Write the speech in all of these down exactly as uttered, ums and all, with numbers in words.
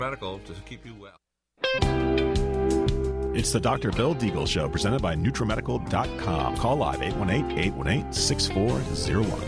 Medical to keep you well. It's the Doctor Bill Deagle Show, presented by NutriMedical dot com. Call live eight one eight, eight one eight, six four zero one.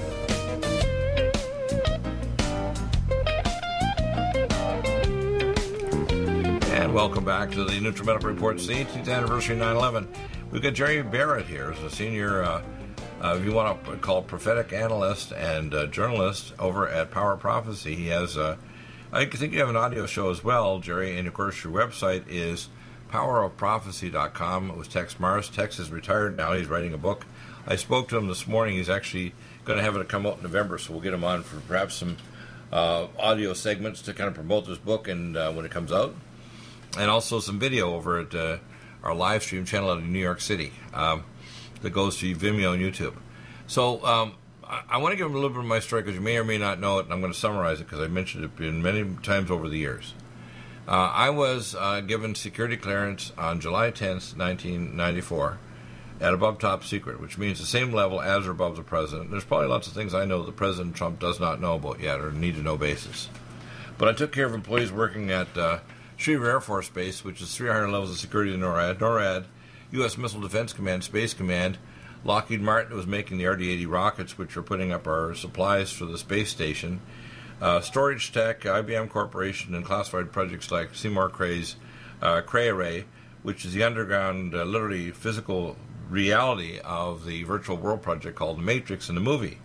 And welcome back to the NutriMedical Report. It's the eighteenth anniversary of nine eleven. We've got Jerry Barrett here as a senior, uh, uh, if you want to call prophetic analyst and uh, journalist over at Power Prophecy. He has, uh, I think you have an audio show as well, Jerry, and of course your website is power of prophecy dot com. It was Tex Mars. Tex is retired now. He's writing a book. I spoke to him this morning. He's actually going to have it come out in November, so we'll get him on for perhaps some uh, audio segments to kind of promote this book and uh, when it comes out. And also some video over at uh, our live stream channel out in New York City um, that goes to Vimeo and YouTube. So um, I, I want to give them a little bit of my story because you may or may not know it, and I'm going to summarize it because I mentioned it in many times over the years. Uh, I was uh, given security clearance on July tenth, nineteen ninety-four at above top secret, which means the same level as or above the president. There's probably lots of things I know that President Trump does not know about yet or need to know basis. But I took care of employees working at uh, Schriever Air Force Base, which is three hundred levels of security in NORAD, NORAD, U S Missile Defense Command, Space Command. Lockheed Martin was making the R D eighty rockets, which are putting up our supplies for the space station. Uh, Storage Tech, I B M Corporation, and classified projects like Seymour Cray's uh, Cray Array, which is the underground, uh, literally physical reality of the virtual world project called The Matrix in the movie.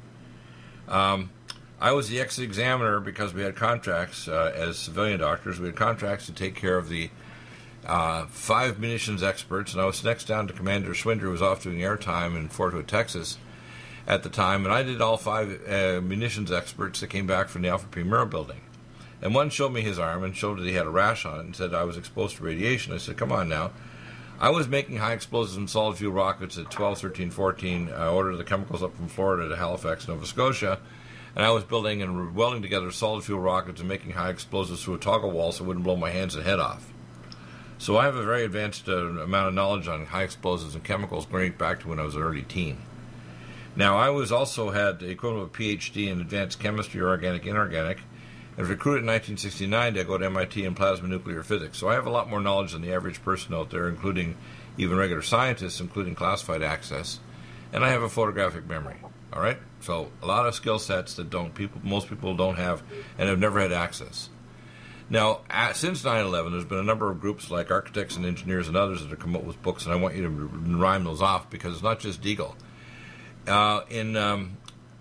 Um, I was the ex-examiner because we had contracts uh, as civilian doctors. We had contracts to take care of the uh, five munitions experts, and I was next down to Commander Schwinder, who was off doing airtime in Fort Hood, Texas at the time, and I did all five uh, munitions experts that came back from the Alpha P Murrah building. And one showed me his arm and showed that he had a rash on it and said I was exposed to radiation. I said, come on now. I was making high explosives and solid fuel rockets at twelve, thirteen, fourteen. I ordered the chemicals up from Florida to Halifax, Nova Scotia. And I was building and welding together solid fuel rockets and making high explosives through a toggle wall so it wouldn't blow my hands and head off. So I have a very advanced uh, amount of knowledge on high explosives and chemicals going back to when I was an early teen. Now, I was also had the equivalent of a P H D in advanced chemistry, organic, inorganic, and was recruited in nineteen sixty-nine to go to M I T in plasma nuclear physics. So I have a lot more knowledge than the average person out there, including even regular scientists, including classified access. And I have a photographic memory. All right, so a lot of skill sets that don't people, most people don't have, and have never had access. Now, at, since nine eleven, there's been a number of groups like architects and engineers and others that have come up with books, and I want you to rhyme those off because it's not just Deagle. Uh, in um,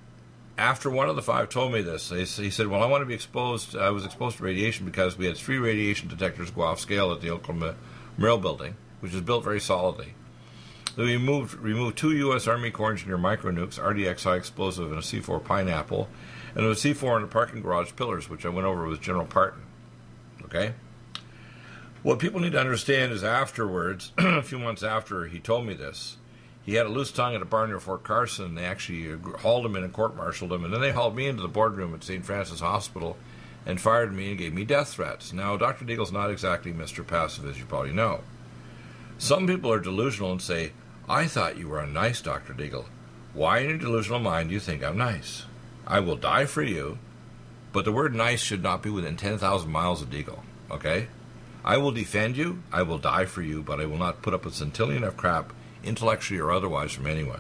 after one of the five told me this, he, he said, "Well, I want to be exposed. I was exposed to radiation because we had three radiation detectors go off scale at the Oklahoma Mill building, which is built very solidly." We removed, removed two U S Army Corps Engineer micronukes, R D X high explosive, and a C four Pineapple, and there was C four in the parking garage pillars, which I went over with General Parton. Okay? What people need to understand is afterwards, a few months after he told me this, he had a loose tongue at a bar near Fort Carson. They actually hauled him in and court-martialed him, and then they hauled me into the boardroom at Saint Francis Hospital and fired me and gave me death threats. Now, Doctor Deagle's not exactly Mister Passive, as you probably know. Some people are delusional and say, I thought you were a nice Doctor Deagle. Why in your delusional mind do you think I'm nice? I will die for you, but the word nice should not be within ten thousand miles of Deagle, okay? I will defend you, I will die for you, but I will not put up a centillion of crap, intellectually or otherwise, from anyone.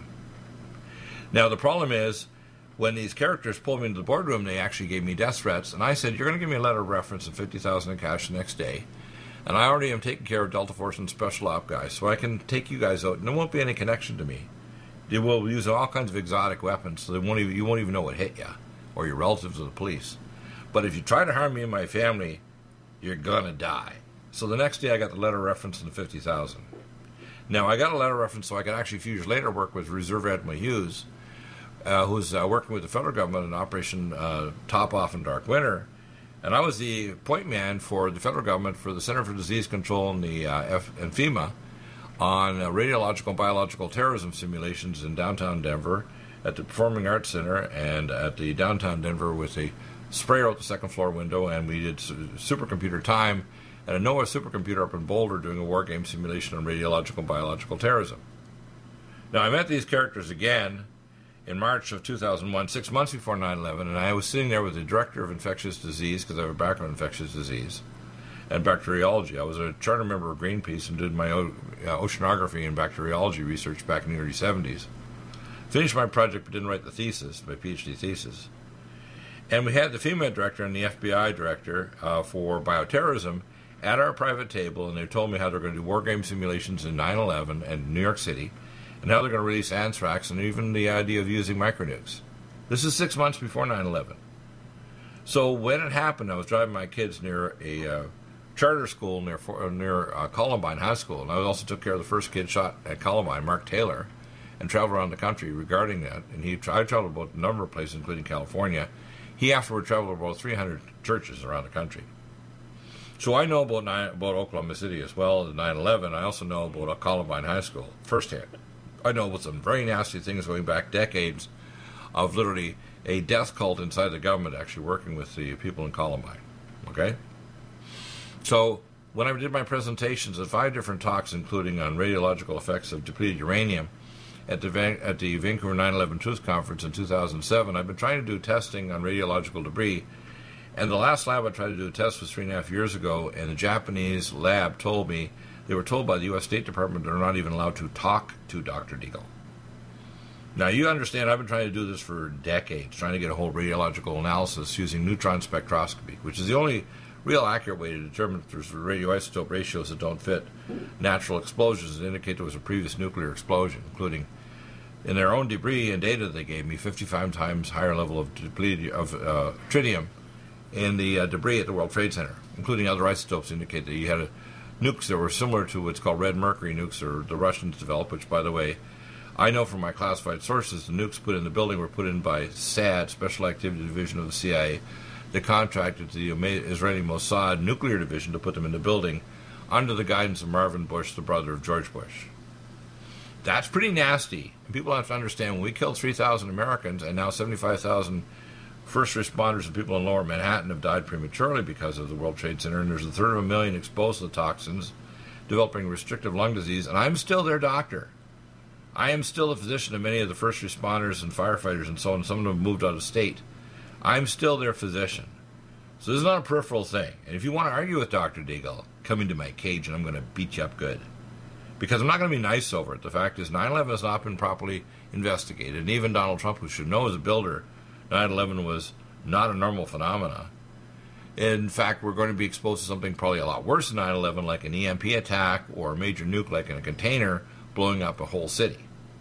Now, the problem is, when these characters pulled me into the boardroom, they actually gave me death threats, and I said, you're going to give me a letter of reference and fifty thousand dollars in cash the next day. And I already am taking care of Delta Force and Special Op guys, so I can take you guys out, and there won't be any connection to me. They will use all kinds of exotic weapons, so they won't even, you won't even know what hit you, or your relatives or the police. But if you try to harm me and my family, you're gonna die. So the next day I got the letter of reference and the fifty thousand dollars. Now, I got a letter of reference so I could actually a few years later work with Reserve Admiral Hughes, uh, who's uh, working with the federal government in Operation uh, Top Off and Dark Winter. And I was the point man for the federal government for the Center for Disease Control and the uh, F- and FEMA on uh, radiological and biological terrorism simulations in downtown Denver at the Performing Arts Center and at the downtown Denver with a sprayer out the second floor window. And we did su- supercomputer time at a NOAA supercomputer up in Boulder doing a war game simulation on radiological and biological terrorism. Now, I met these characters again in March of two thousand one, six months before nine eleven, and I was sitting there with the director of infectious disease, because I have a background in infectious disease, and bacteriology. I was a charter member of Greenpeace and did my o- uh, oceanography and bacteriology research back in the early seventies. Finished my project but didn't write the thesis, my PhD thesis. And we had the FEMA director and the F B I director uh, for bioterrorism at our private table, and they told me how they're going to do war game simulations in nine eleven and New York City, and how they're going to release anthrax, and even the idea of using micronukes. This is six months before nine eleven. So when it happened, I was driving my kids near a uh, charter school near uh, near uh, Columbine High School, and I also took care of the first kid shot at Columbine, Mark Taylor, and traveled around the country regarding that. And he, I traveled about a number of places, including California. He afterward traveled about three hundred churches around the country. So I know about, nine, about Oklahoma City as well as nine eleven. I also know about Columbine High School firsthand. I know about some very nasty things going back decades of literally a death cult inside the government actually working with the people in Columbine. Okay? So when I did my presentations at five different talks, including on radiological effects of depleted uranium at the, Van- at the Vancouver nine eleven Truth Conference in two thousand seven, I've been trying to do testing on radiological debris. And the last lab I tried to do a test was three and a half years ago, and the Japanese lab told me, they were told by the U S State Department they're not even allowed to talk to Doctor Deagle. Now, you understand, I've been trying to do this for decades, trying to get a whole radiological analysis using neutron spectroscopy, which is the only real accurate way to determine if there's radioisotope ratios that don't fit natural explosions that indicate there was a previous nuclear explosion, including in their own debris and data they gave me, fifty-five times higher level of depleted of uh, tritium in the uh, debris at the World Trade Center, including other isotopes, indicate that you had a, nukes that were similar to what's called red mercury nukes, or the Russians developed, which, by the way, I know from my classified sources, the nukes put in the building were put in by SAD, Special Activity Division of the C I A, that contracted to the Israeli Mossad nuclear division to put them in the building under the guidance of Marvin Bush, the brother of George Bush. That's pretty nasty. And people have to understand, when we killed three thousand Americans and now seventy-five thousand first responders and people in lower Manhattan have died prematurely because of the World Trade Center, and there's a third of a million exposed to the toxins, developing restrictive lung disease, and I'm still their doctor. I am still a physician of many of the first responders and firefighters and so on. Some of them have moved out of state. I'm still their physician. So this is not a peripheral thing. And if you want to argue with Doctor Deagle, come into my cage and I'm going to beat you up good. Because I'm not going to be nice over it. The fact is, nine eleven has not been properly investigated. And even Donald Trump, who should know as a builder, nine eleven was not a normal phenomena. In fact, we're going to be exposed to something probably a lot worse than nine eleven, like an E M P attack or a major nuke like in a container blowing up a whole city.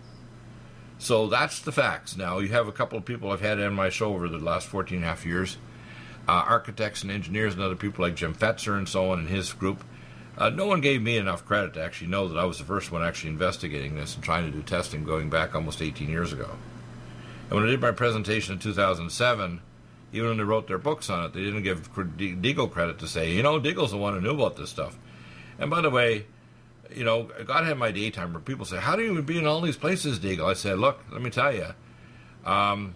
So that's the facts. Now, you have a couple of people I've had on my show over the last fourteen and a half years, uh, architects and engineers and other people like Jim Fetzer and so on and his group. Uh, no one gave me enough credit to actually know that I was the first one actually investigating this and trying to do testing going back almost eighteen years ago. And when I did my presentation in two thousand seven, even when they wrote their books on it, they didn't give Deagle credit to say, you know, Deagle's the one who knew about this stuff. And by the way, you know, God had my daytime where people say, how do you be in all these places, Deagle? I said, look, let me tell you, um,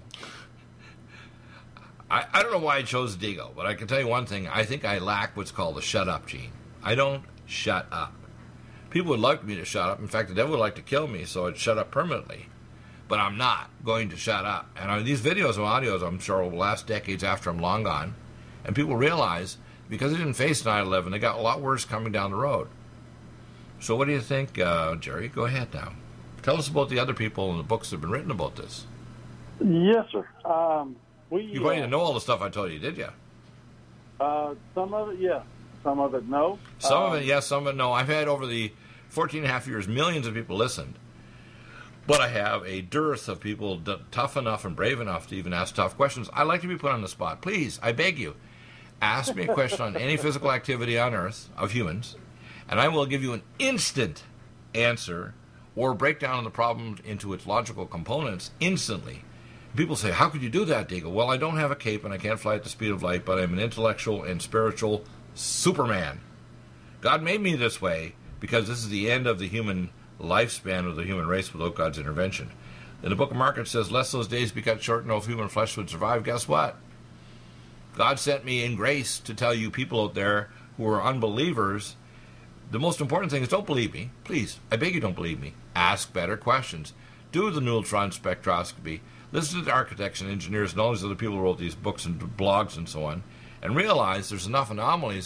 I, I don't know why I chose Deagle, but I can tell you one thing. I think I lack what's called the shut-up gene. I don't shut up. People would like me to shut up. In fact, the devil would like to kill me, so I'd shut up permanently. But I'm not going to shut up. And I, these videos and audios, I'm sure, will last decades after I'm long gone. And people realize, because they didn't face nine eleven, they got a lot worse coming down the road. So what do you think, uh, Jerry? Go ahead now. Tell us about the other people and the books that have been written about this. Yes, sir. Um, we, you probably uh, didn't know all the stuff I told you, did you? Uh, some of it, yes. Some of it, no. Some um, of it, yes. Some of it, no. I've had, over the fourteen and a half years, millions of people listened. But I have a dearth of people d- tough enough and brave enough to even ask tough questions. I like to be put on the spot. Please, I beg you, ask me a question on any physical activity on Earth of humans, and I will give you an instant answer or break down the problem into its logical components instantly. People say, how could you do that, Deagle? Well, I don't have a cape and I can't fly at the speed of light, but I'm an intellectual and spiritual Superman. God made me this way because this is the end of the human lifespan of the human race without God's intervention. In the book of Mark it says, lest those days be cut short, no human flesh would survive. Guess what? God sent me in grace to tell you people out there who are unbelievers, the most important thing is don't believe me. Please, I beg you, don't believe me. Ask better questions. Do the neutron spectroscopy. Listen to the architects and engineers and all these other people who wrote these books and blogs and so on, and realize there's enough anomalies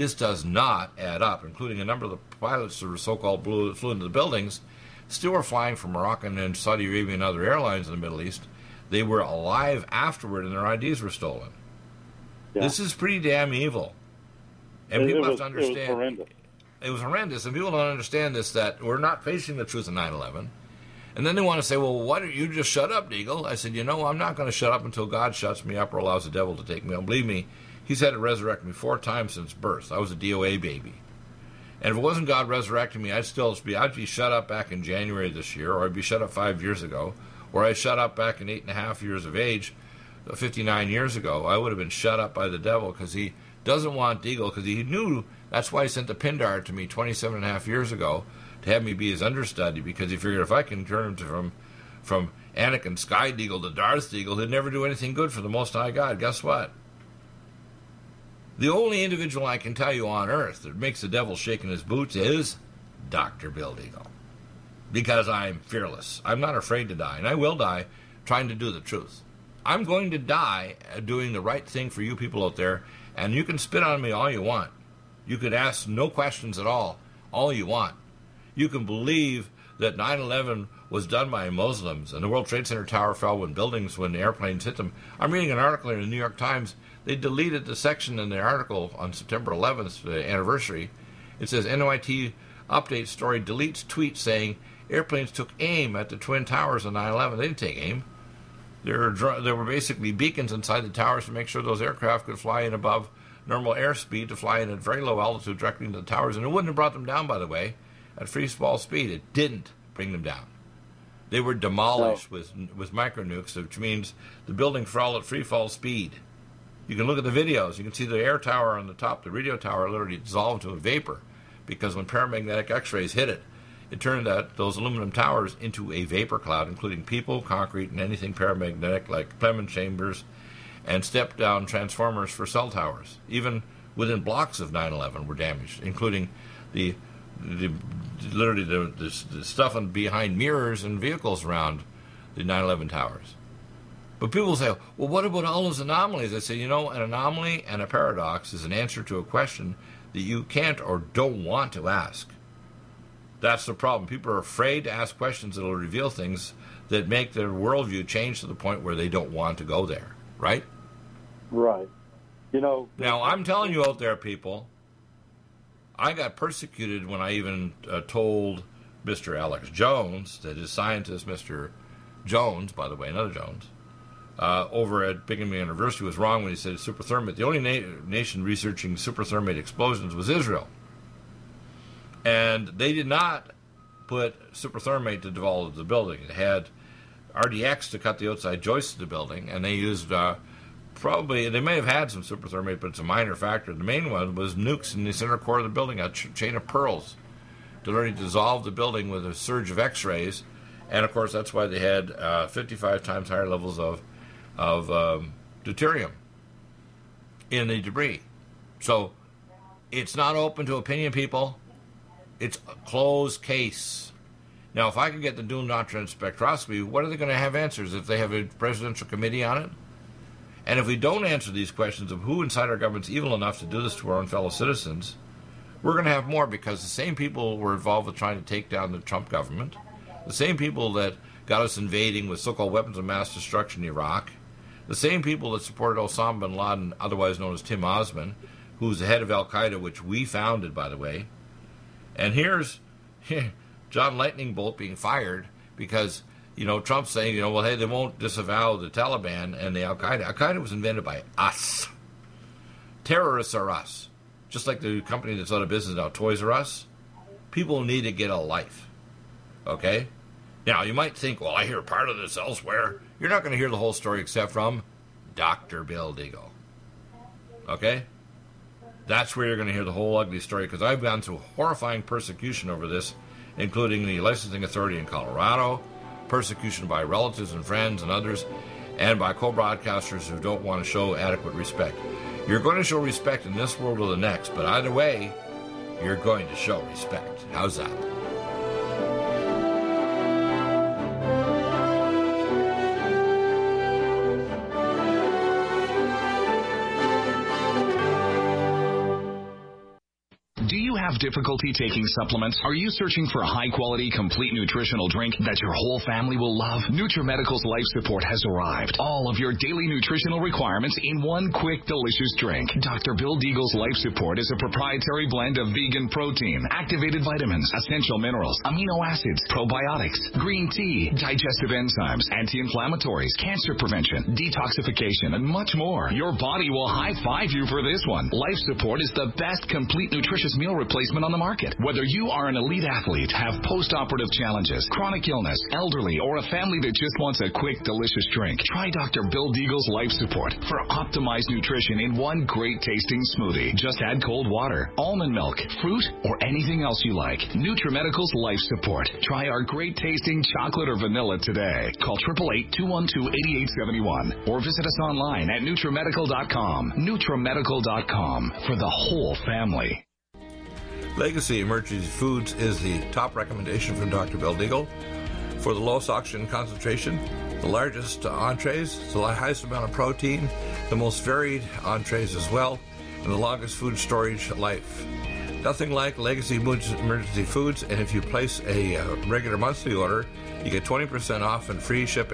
This does not add up, including a number of the pilots that were so-called blew, flew into the buildings, still were flying for Moroccan and Saudi Arabian and other airlines in the Middle East. They were alive afterward, and their I Ds were stolen. Yeah. This is pretty damn evil. And it, people it have was, to understand. It was horrendous. It was horrendous, and people don't understand this, that we're not facing the truth of nine eleven. And then they want to say, well, why don't you just shut up, Deagle? I said, you know, I'm not going to shut up until God shuts me up or allows the devil to take me out. Believe me, he's had to resurrect me four times since birth. I was a D O A baby. And if it wasn't God resurrecting me, I'd still be, I'd be shut up back in January this year, or I'd be shut up five years ago, or I shut up back in eight and a half years of age, fifty-nine years ago. I would have been shut up by the devil because he doesn't want Deagle, because he knew, that's why he sent the Pindar to me twenty-seven and a half years ago to have me be his understudy, because he figured if I can turn him to, from from Anakin Sky Deagle to Darth Deagle, he'd never do anything good for the Most High God. Guess what? The only individual I can tell you on earth that makes the devil shake in his boots is Doctor Bill Deagle. Because I'm fearless. I'm not afraid to die, and I will die trying to do the truth. I'm going to die doing the right thing for you people out there, and you can spit on me all you want. You could ask no questions at all, all you want. You can believe that nine eleven was done by Muslims, and the World Trade Center tower fell when buildings, when airplanes hit them. I'm reading an article in the New York Times. They deleted the section in the article on September eleventh, the anniversary. It says N Y T update story deletes tweet saying airplanes took aim at the Twin Towers on nine eleven. They didn't take aim. There were, there were basically beacons inside the towers to make sure those aircraft could fly in above normal airspeed, to fly in at very low altitude directly into the towers. And it wouldn't have brought them down, by the way, at free fall speed. It didn't bring them down. They were demolished no. with with micronukes, which means the building fell at free fall speed. You can look at the videos. You can see the air tower on the top, the radio tower, literally dissolved to a vapor, because when paramagnetic X-rays hit it, it turned that those aluminum towers into a vapor cloud, including people, concrete, and anything paramagnetic like Clement chambers and step-down transformers for cell towers. Even within blocks of nine eleven were damaged, including the, the literally the, the, the stuff on behind mirrors and vehicles around the nine eleven towers. But people say, well, what about all those anomalies? I say, you know, an anomaly and a paradox is an answer to a question that you can't or don't want to ask. That's the problem. People are afraid to ask questions that will reveal things that make their worldview change to the point where they don't want to go there, right? Right. You know. Now, I'm telling you out there, people, I got persecuted when I even uh, told Mister Alex Jones that his scientist, Mister Jones, by the way, another Jones, uh, over at Brigham Young University was wrong when he said superthermate. The only na- nation researching superthermate explosions was Israel. And they did not put superthermate to develop the building. It had R D X to cut the outside joists of the building, and they used uh, probably, they may have had some superthermate, but it's a minor factor. The main one was nukes in the center core of the building, a ch- chain of pearls, to literally dissolve the building with a surge of X-rays. And, of course, that's why they had uh, fifty-five times higher levels of, of um, deuterium in the debris. So it's not open to opinion, people. It's a closed case. Now, if I could get the Doom Doctrine spectroscopy, what are they going to have answers if they have a presidential committee on it? And if we don't answer these questions of who inside our government's evil enough to do this to our own fellow citizens, we're going to have more, because the same people were involved with trying to take down the Trump government, the same people that got us invading with so-called weapons of mass destruction in Iraq, the same people that supported Osama bin Laden, otherwise known as Tim Osman, who's the head of Al-Qaeda, which we founded, by the way. And here's John Lightning Bolt being fired because, you know, Trump's saying, you know, well, hey, they won't disavow the Taliban and the Al-Qaeda. Al-Qaeda was invented by us. Terrorists are us. Just like the company that's out of business now, Toys R Us. People need to get a life. Okay? Now, you might think, well, I hear part of this elsewhere. You're not going to hear the whole story except from Doctor Bill Deagle. Okay? That's where you're going to hear the whole ugly story, because I've gone through horrifying persecution over this, including the licensing authority in Colorado, persecution by relatives and friends and others, and by co-broadcasters who don't want to show adequate respect. You're going to show respect in this world or the next, but either way, you're going to show respect. How's that? Do you have difficulty taking supplements? Are you searching for a high-quality, complete nutritional drink that your whole family will love? NutriMedical's Life Support has arrived. All of your daily nutritional requirements in one quick, delicious drink. Doctor Bill Deagle's Life Support is a proprietary blend of vegan protein, activated vitamins, essential minerals, amino acids, probiotics, green tea, digestive enzymes, anti-inflammatories, cancer prevention, detoxification, and much more. Your body will high-five you for this one. Life Support is the best complete nutritious meal replacement on the market. Whether you are an elite athlete, have post-operative challenges, chronic illness, elderly, or a family that just wants a quick, delicious drink, try Doctor Bill Deagle's Life Support for optimized nutrition in one great-tasting smoothie. Just add cold water, almond milk, fruit, or anything else you like. NutriMedical's Life Support. Try our great-tasting chocolate or vanilla today. Call eight eight eight, two one two, eight eight seven one or visit us online at NutriMedical dot com. NutriMedical dot com for the whole family. Legacy Emergency Foods is the top recommendation from Doctor Bill Deagle for the lowest oxygen concentration, the largest entrees, the highest amount of protein, the most varied entrees as well, and the longest food storage life. Nothing like Legacy Emergency Foods, and if you place a uh, regular monthly order, you get twenty percent off and free shipping.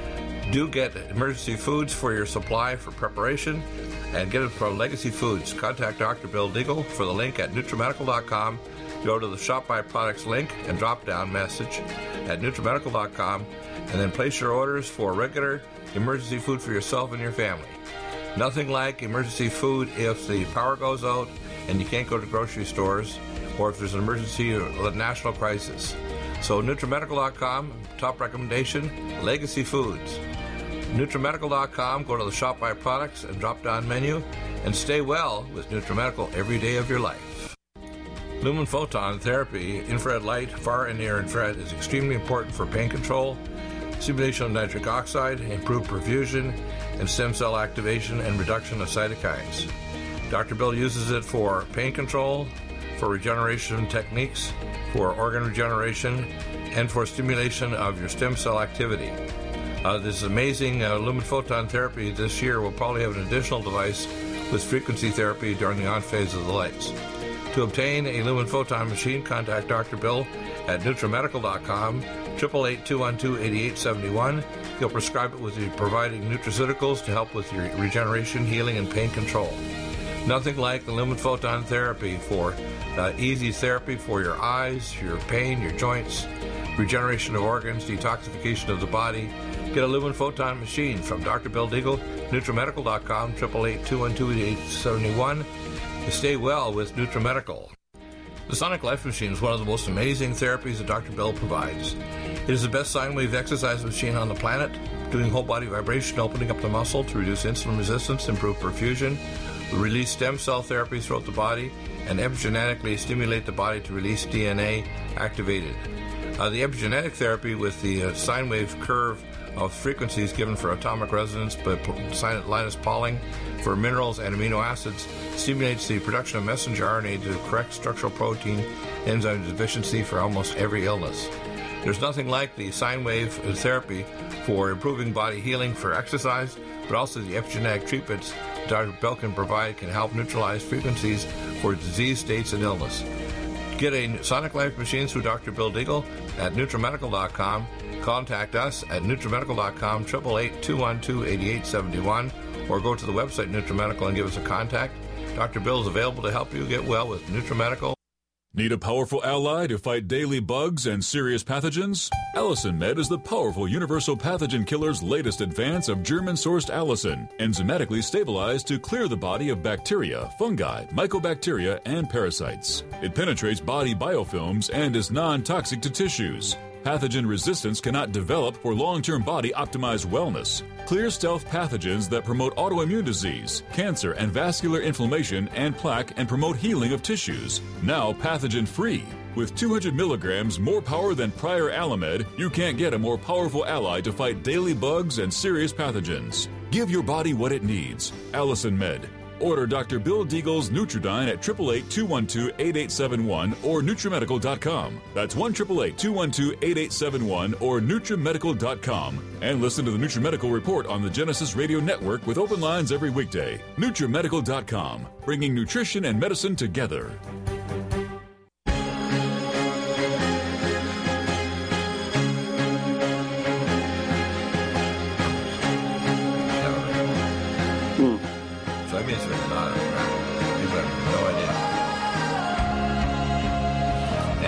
Do get Emergency Foods for your supply for preparation, and get it from Legacy Foods. Contact Doctor Bill Deagle for the link at NutriMedical dot com. Go to the Shop by Products link and drop-down message at NutriMedical dot com, and then place your orders for regular emergency food for yourself and your family. Nothing like emergency food if the power goes out and you can't go to grocery stores, or if there's an emergency or a national crisis. So NutriMedical dot com, top recommendation, Legacy Foods. NutriMedical dot com, go to the Shop by Products and drop-down menu, and stay well with NutriMedical every day of your life. Lumen photon therapy, infrared light, far and near infrared, is extremely important for pain control, stimulation of nitric oxide, improved perfusion, and stem cell activation and reduction of cytokines. Doctor Bill uses it for pain control, for regeneration techniques, for organ regeneration, and for stimulation of your stem cell activity. Uh, this amazing uh, lumen photon therapy this year will probably have an additional device with frequency therapy during the on phase of the lights. To obtain a lumen photon machine, contact Doctor Bill at NutriMedical dot com, eight eight eight, two one two, eight eight seven one. He'll prescribe it with the providing nutraceuticals to help with your regeneration, healing, and pain control. Nothing like the lumen photon therapy for uh, easy therapy for your eyes, your pain, your joints, regeneration of organs, detoxification of the body. Get a lumen photon machine from Doctor Bill Deagle, NutriMedical dot com, eight eight eight, two one two, eight eight seven one. Stay well with NutriMedical. The Sonic Life Machine is one of the most amazing therapies that Doctor Bill provides. It is the best sine wave exercise machine on the planet, doing whole body vibration, opening up the muscle to reduce insulin resistance, improve perfusion, release stem cell therapies throughout the body, and epigenetically stimulate the body to release D N A activated. Uh, the epigenetic therapy with the uh, sine wave curve of frequencies given for atomic resonance by Linus Pauling for minerals and amino acids stimulates the production of messenger R N A to correct structural protein enzyme deficiency for almost every illness. There's nothing like the sine wave therapy for improving body healing for exercise, but also the epigenetic treatments Doctor Bill can provide can help neutralize frequencies for disease states and illness. Get a Sonic Life machine through Doctor Bill Deagle at NutriMedical dot com. Contact us at NutriMedical dot com, eight eight eight, two one two, eight eight seven one, or go to the website NutriMedical and give us a contact. Doctor Bill is available to help you get well with NutriMedical. Need a powerful ally to fight daily bugs and serious pathogens? Allicin Med is the powerful universal pathogen killer's latest advance of German-sourced allicin, enzymatically stabilized to clear the body of bacteria, fungi, mycobacteria, and parasites. It penetrates body biofilms and is non-toxic to tissues. Pathogen resistance cannot develop for long-term body-optimized wellness. Clear stealth pathogens that promote autoimmune disease, cancer and vascular inflammation and plaque and promote healing of tissues. Now pathogen-free. With two hundred milligrams more power than prior Alamed, you can't get a more powerful ally to fight daily bugs and serious pathogens. Give your body what it needs. Allicin Med. Order Doctor Bill Deagle's Nutridyne at eight eight eight, two one two, eight eight seven one or NutriMedical dot com. That's one eight eight eight, two one two, eight eight seven one or NutriMedical dot com. And listen to the NutriMedical Report on the Genesis Radio Network with open lines every weekday. NutriMedical dot com, bringing nutrition and medicine together.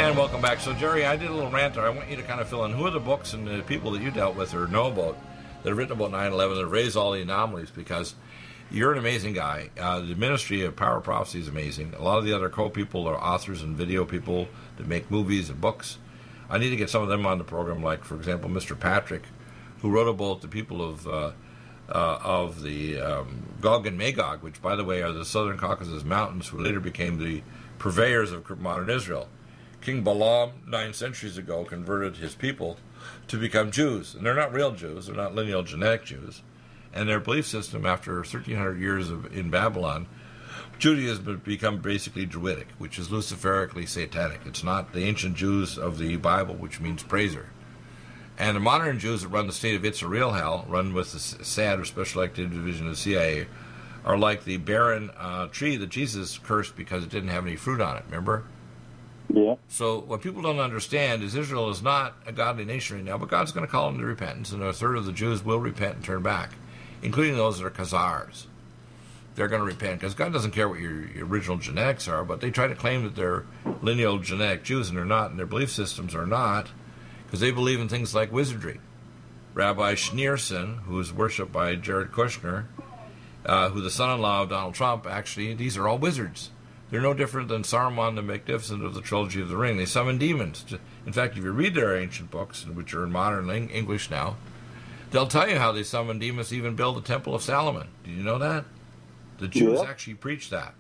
And welcome back. So, Jerry, I did a little rant there. I want you to kind of fill in who are the books and the people that you dealt with or know about that have written about nine eleven that have raised all the anomalies, because you're an amazing guy. Uh, the Ministry of Power Prophecy is amazing. A lot of the other co-people are authors and video people that make movies and books. I need to get some of them on the program, like, for example, Mister Patrick, who wrote about the people of uh, uh, of the um, Gog and Magog, which, by the way, are the Southern Caucasus Mountains, who later became the purveyors of modern Israel. King Balaam, nine centuries ago, converted his people to become Jews. And they're not real Jews. They're not lineal genetic Jews. And their belief system, after thirteen hundred years of, in Babylon, Judaism has become basically Druidic, which is luciferically satanic. It's not the ancient Jews of the Bible, which means praiser. And the modern Jews that run the state of Israel hell, run with the S A D, or Special Activity Division of the C I A, are like the barren uh, tree that Jesus cursed because it didn't have any fruit on it, remember? Yeah. So what people don't understand is Israel is not a godly nation right now, but God's going to call them to repentance, and a third of the Jews will repent and turn back, including those that are Khazars. They're going to repent, because God doesn't care what your, your original genetics are, but they try to claim that they're lineal genetic Jews, and they're not, and their belief systems are not, because they believe in things like wizardry. Rabbi Schneerson, who is worshipped by Jared Kushner, uh, who the son-in-law of Donald Trump, actually, these are all wizards. They're no different than Saruman the Magnificent of the Trilogy of the Ring. They summon demons. In fact, if you read their ancient books, which are in modern English now, they'll tell you how they summon demons to even build the Temple of Solomon. Did you know that? The Jews yeah. actually preach that.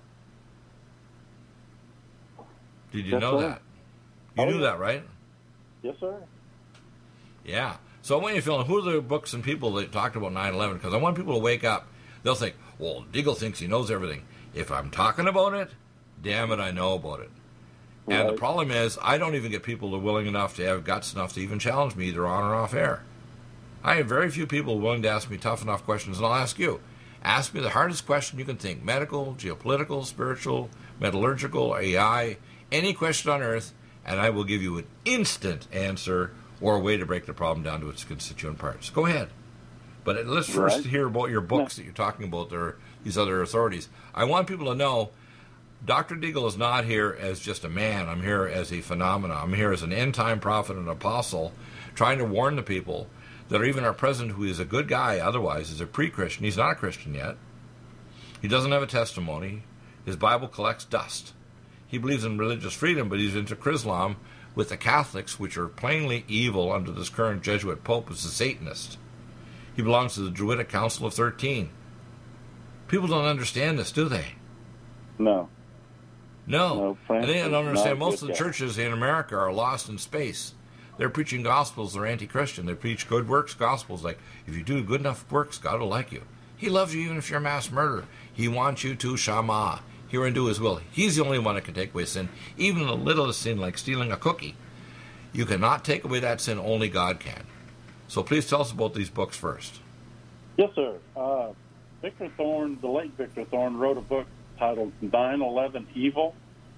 Did you That's know right. that? You Oh, knew yeah. that, right? Yes, sir. Yeah. So I want you to fill in who are the books and people that talked about nine eleven, because I want people to wake up. They'll think, well, Deagle thinks he knows everything. If I'm talking about it, damn it, I know about it. And Right. the problem is, I don't even get people that are willing enough to have guts enough to even challenge me either on or off air. I have very few people willing to ask me tough enough questions, and I'll ask you. Ask me the hardest question you can think. Medical, geopolitical, spiritual, metallurgical, A I, any question on earth, and I will give you an instant answer or a way to break the problem down to its constituent parts. Go ahead. But let's first Right. hear about your books that you're talking about, there, these other authorities. I want people to know Doctor Deagle is not here as just a man. I'm here as a phenomenon. I'm here as an end-time prophet and apostle, trying to warn the people that even our president, who is a good guy otherwise, is a pre-Christian. He's not a Christian yet. He doesn't have a testimony. His Bible collects dust. He believes in religious freedom, but he's into Chrislam with the Catholics, which are plainly evil under this current Jesuit Pope, as a Satanist. He belongs to the Druidic Council of thirteen. People don't understand this, do they? No. No. No, And Francis they don't is understand not a most of good the guy. churches in America are lost in space. They're preaching gospels. They're anti-Christian. They preach good works gospels, like, if you do good enough works, God will like you. He loves you even if you're a mass murderer. He wants you to shama, hear and do his will. He's the only one that can take away sin, even the littlest sin like stealing a cookie. You cannot take away that sin, only God can. So please tell us about these books first. Yes, sir. Uh, Victor Thorne, the late Victor Thorne, wrote a book titled nine eleven Evil.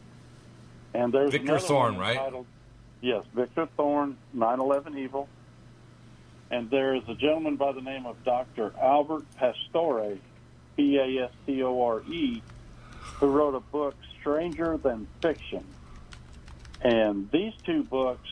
And there's Victor another Thorne, one right? entitled, yes, Victor Thorne, nine eleven Evil. And there is a gentleman by the name of Doctor Albert Pastore, P A S T O R E, who wrote a book, Stranger Than Fiction. And these two books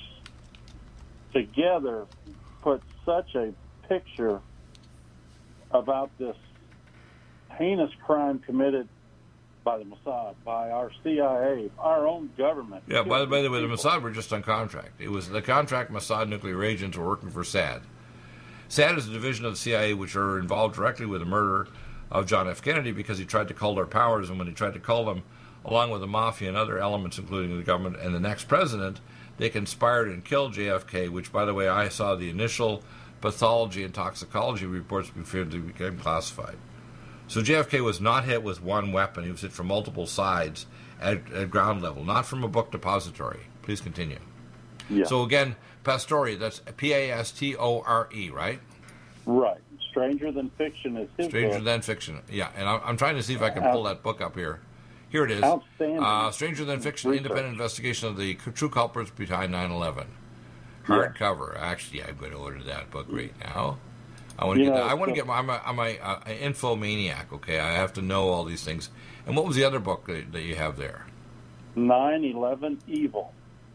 together put such a picture about this heinous crime committed by the Mossad, by our C I A, our own government. Yeah, by, the- by the way, the People. Mossad were just on contract. It was the contract Mossad nuclear agents were working for S A D. S A D is a division of the C I A which are involved directly with the murder of John F. Kennedy because he tried to cull their powers, and when he tried to cull them, along with the mafia and other elements, including the government and the next president, they conspired and killed J F K, which, by the way, I saw the initial pathology and toxicology reports before they became classified. So J F K was not hit with one weapon. He was hit from multiple sides at, at ground level, not from a book depository. Please continue. Yeah. So again, Pastore, that's P A S T O R E, right? Right. Stranger Than Fiction is his Stranger book. Than Fiction. Yeah, and I'm, I'm trying to see if I can pull that book up here. Here it is. Outstanding. Uh, Stranger Than Fiction, Research. Independent Investigation of the True Culprits Behind nine eleven. Hardcover. Actually, I'm going to order that book right now. I want to You get know, that. I want to so- get my, I'm a, I'm a, uh, an infomaniac, okay? I have to know all these things. And what was the other book that, that you have there? nine eleven Evil.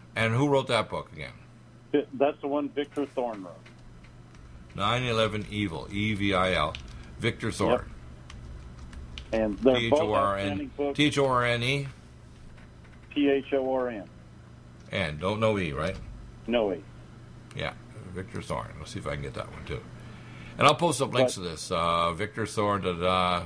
And who wrote that book again? It, that's the one Victor Thorne wrote. nine eleven Evil, E V I L, Victor Thorne. Yep. And they're T H both O R outstanding N books. T H O R N E? T H O R N. And, don't know E, right? No E. Yeah, Victor Thorne. Let's see if I can get that one, too. And I'll post up links But, to this. Uh, Victor Thorne, da, da,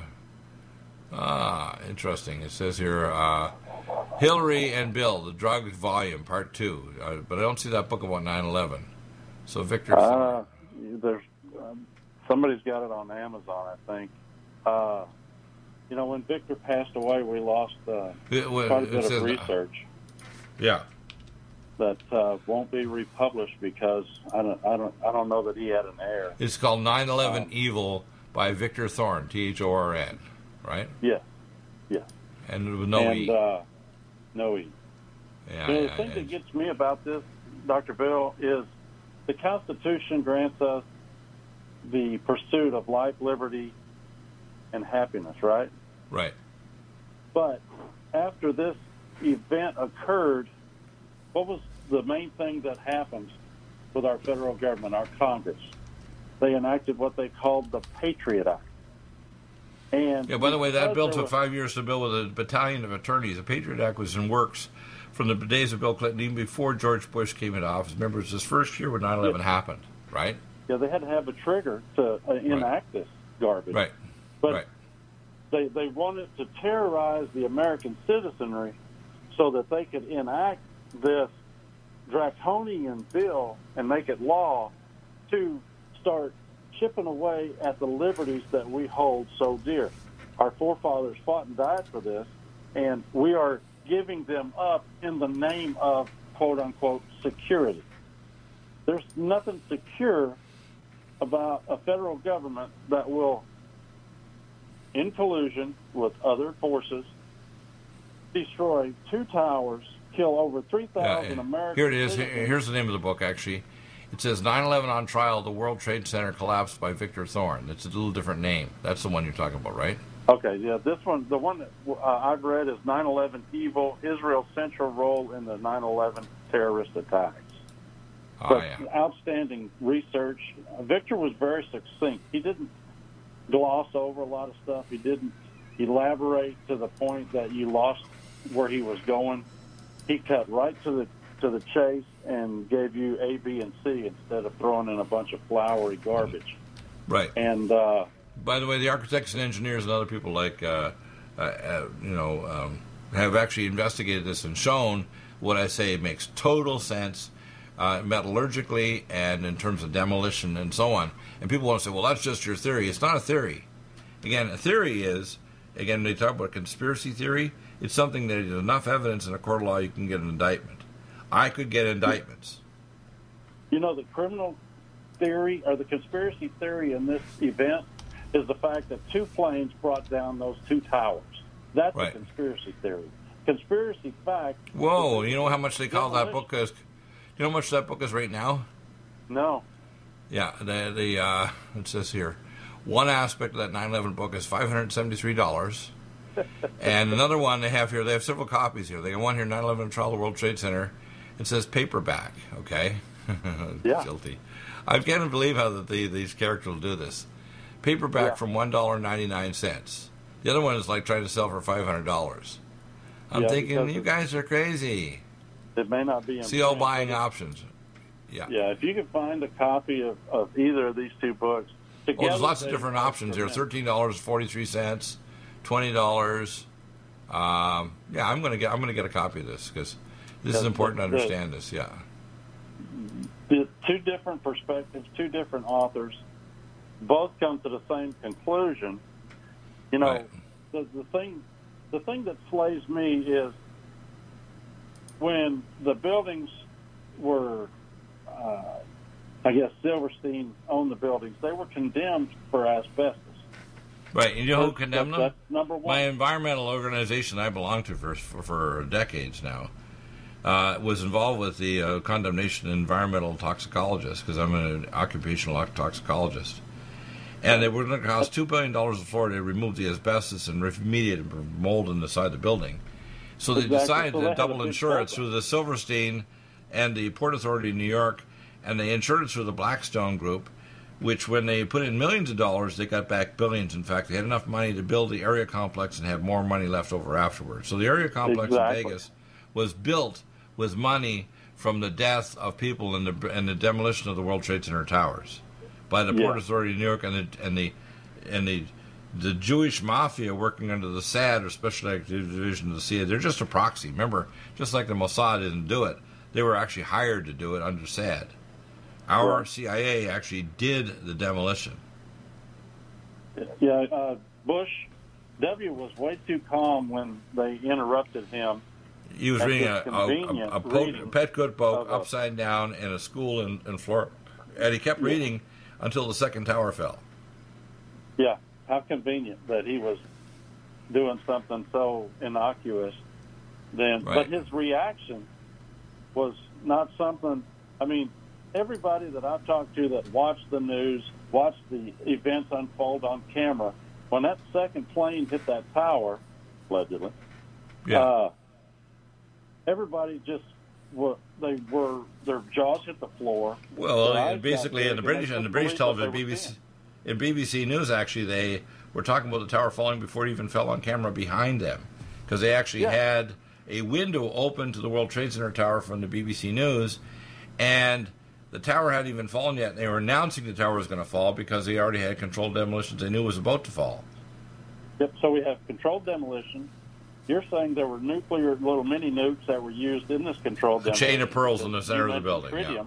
ah, interesting. It says here, uh, Hillary and Bill, the Drug Volume, Part two. Uh, but I don't see that book about nine eleven. So Victor Uh, Thorne. there's um, somebody's got it on Amazon, I think. Uh, you know, when Victor passed away, we lost uh, It, well, quite a it bit says- of research Yeah. that uh, won't be republished because I don't, I don't, I don't know that he had an heir. It's called nine eleven Um, Evil by Victor Thorne, T H O R N, right? Yes, yes. And with no and E. uh, no E. Yeah, You know, the yeah, thing yeah. that gets me about this, Doctor Bill, is the Constitution grants us the pursuit of life, liberty, and happiness, right? Right. But after this event occurred, what was the main thing that happened with our federal government, our Congress? They enacted what they called the Patriot Act. And Yeah, by the way, that because bill there took was- five years to build with a battalion of attorneys. The Patriot Act was in works from the days of Bill Clinton, even before George Bush came into office. Remember, it was his first year when nine eleven happened, right? Yeah, they had to have a trigger to uh, enact this garbage. Right. But right. they, they wanted to terrorize the American citizenry so that they could enact this draconian bill and make it law to start chipping away at the liberties that we hold so dear. Our forefathers fought and died for this, and we are giving them up in the name of quote-unquote security. There's nothing secure about a federal government that will, in collusion with other forces, destroy two towers, kill over three thousand Yeah, yeah. Americans. Here it is. Here- Here's the name of the book, actually. It says nine eleven on Trial, The World Trade Center Collapsed by Victor Thorne. It's a little different name. That's the one you're talking about, right? Okay, yeah, this one, the one that uh, I've read is nine eleven Evil, Israel's central role in the nine eleven terrorist attacks. Oh, But yeah. outstanding research. Victor was very succinct. He didn't gloss over a lot of stuff. He didn't elaborate to the point that you lost where he was going. He cut right to the to the chase and gave you A, B, and C instead of throwing in a bunch of flowery garbage. Right. And uh, By the way, the architects and engineers and other people like, uh, uh, uh, you know, um, have actually investigated this and shown what I say makes total sense uh, metallurgically and in terms of demolition and so on. And people want to say, well, that's just your theory. It's not a theory. Again, a theory is, again, they talk about conspiracy theory. It's something that is enough evidence in a court of law you can get an indictment. I could get indictments. you know, the criminal theory or the conspiracy theory in this event is the fact that two planes brought down those two towers. That's Right. a conspiracy theory. Conspiracy fact. Whoa, you know how much they call that Demolition. book is? You know how much that book is right now? No. Yeah, the the uh, it says here, one aspect of that nine eleven book is five hundred seventy-three dollars, and another one they have here. They have several copies here. They got one here, nine eleven Trial of the World Trade Center. It says paperback. Okay, Yeah. guilty. I can't believe how that the, these characters will do this. Paperback Yeah. from one dollar ninety nine cents. The other one is like trying to sell for five hundred dollars. I'm Yeah, thinking because you it- guys are crazy. It may not be in See all print. buying options. Yeah. Yeah, if you can find a copy of, of either of these two books, together, Well, there's lots of they- different options here. Thirteen dollars forty-three cents, twenty dollars. Um, yeah, I'm gonna get. I'm gonna get a copy of this because this is Yeah, important to the- understand this. Yeah, The two different perspectives, two different authors, both come to the same conclusion. You know, Right. the, the thing, the thing that slays me is when the buildings were, uh, I guess Silverstein owned the buildings. They were condemned for asbestos. right. And you know who That's- condemned them? that's number one. My environmental organization I belong to for for, for decades now uh, was involved with the uh, condemnation of environmental toxicologists because I'm an occupational toxicologist. And they were going to cost two billion dollars in Florida to remove the asbestos and remediate the mold inside the building. So they Exactly. decided So they to had a double big insure it program. through the Silverstein and the Port Authority of New York, and they insured it through the Blackstone Group, which when they put in millions of dollars, they got back billions. In fact, they had enough money to build the area complex and have more money left over afterwards. So the area complex Exactly. in Vegas was built with money from the death of people and the and the demolition of the World Trade Center towers by the Port Yeah. Authority of New York and the and the and the the Jewish mafia working under the S A D or Special Activity Division of the C I A. They're just a proxy. Remember, just like the Mossad didn't do it, they were actually hired to do it under S A D. Our Right. C I A actually did the demolition. Yeah, uh, Bush W was way too calm when they interrupted him. He was That's reading a, just a, convenient a, a, po- reading Petcoat book of a- upside down in a school in, in Florida. And he kept reading until the second tower fell. Yeah, how convenient that he was doing something so innocuous then. Right. But his reaction was not something, I mean, everybody that I've talked to that watched the news, watched the events unfold on camera, when that second plane hit that tower, allegedly, Yeah. uh, everybody just were, they were, their jaws hit the floor. Well, Their eyes and basically, got in the big, and British they and the couldn't British believe what television, they B were B C, seeing. in B B C News, actually, they were talking about the tower falling before it even fell on camera behind them, because they actually Yeah. had a window open to the World Trade Center tower from the B B C News, and the tower hadn't even fallen yet. They were announcing the tower was going to fall because they already had controlled demolitions. They knew it was about to fall. Yep, so we have controlled demolition. You're saying there were nuclear little mini nukes that were used in this controlled A demolition. chain of pearls in the You center of the mentioned building, yeah. tritium.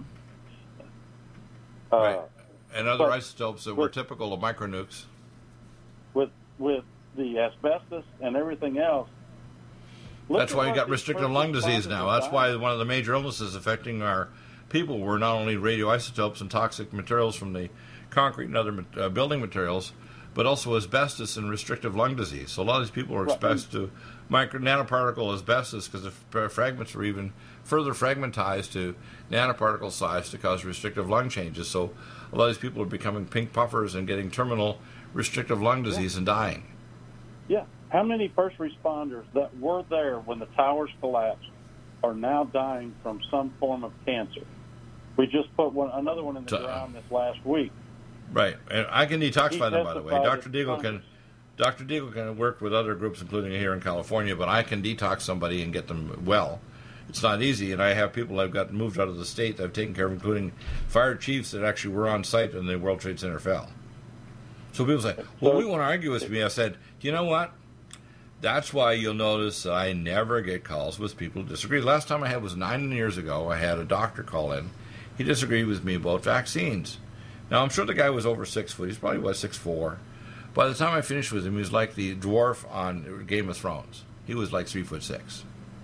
Uh, Right. And other but- isotopes that were but- typical of micronukes. With with the asbestos and everything else. Look That's at why you what got these restrictive first lung disease responders now. are That's why dying. one of the major illnesses affecting our people were not only radioisotopes and toxic materials from the concrete and other uh, building materials, but also asbestos and restrictive lung disease. So a lot of these people were Right. exposed to micro nanoparticle asbestos because the f- fragments were even further fragmentized to nanoparticle size to cause restrictive lung changes. So a lot of these people are becoming pink puffers and getting terminal restrictive lung disease and dying. Yeah. How many first responders that were there when the towers collapsed are now dying from some form of cancer? We just put one, another one in the Uh, ground this last week. Right, and I can detoxify them, by the way. testified Doctor that Deagle can, Congress- Doctor Deagle can work with other groups, including here in California, but I can detox somebody and get them well. It's not easy, and I have people I've got moved out of the state that I've taken care of, including fire chiefs that actually were on site when the World Trade Center fell. So people say, well, we want to argue with me. I said, do you know what? That's why you'll notice that I never get calls with people who disagree. Last time I had was nine years ago. I had a doctor call in. He disagreed with me about vaccines. Now, I'm sure the guy was over six foot. He's probably was six four. By the time I finished with him, he was like the dwarf on Game of Thrones. He was like three foot six.